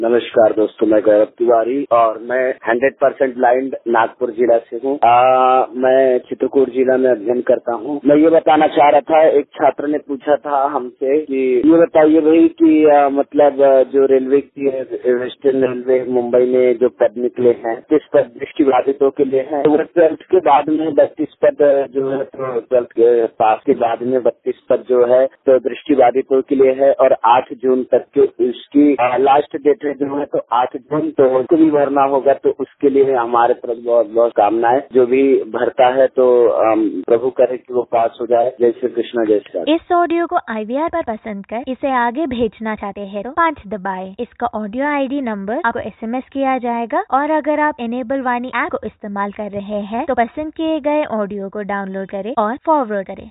नमस्कार दोस्तों, मैं गौरव तिवारी और मैं 100% ब्लाइंड नागपुर जिला से हूँ। मैं चित्रकूट जिला में अध्ययन करता हूँ। मैं ये बताना चाह रहा था, एक छात्र ने पूछा था हमसे कि ये बताइए भाई कि मतलब जो रेलवे की वेस्टर्न रेलवे मुंबई में जो पद निकले हैं, किस पद दृष्टिबाधितों के लिए है। वो 12th के बाद में 32 पद जो है, तो 12th के पास के बाद में 32 पद जो है तो दृष्टिबाधितों के लिए है और 8 जून तक के उसकी लास्ट डेट जो है, तो 8 जून तो उनको भी भरना होगा। तो उसके लिए हमारे तरफ बहुत बहुत कामनाएं। जो भी भरता है तो प्रभु करे कि वो पास हो जाए। जय श्री कृष्ण, जय श्री राधे। इस ऑडियो को IVR पर पसंद कर इसे आगे भेजना चाहते हैं तो 5 दबाएं। इसका ऑडियो ID नंबर आपको SMS किया जाएगा और अगर आप इनेबल वाणी ऐप को इस्तेमाल कर रहे हैं तो पसंद किए गए ऑडियो को डाउनलोड करें और फॉरवर्ड करें।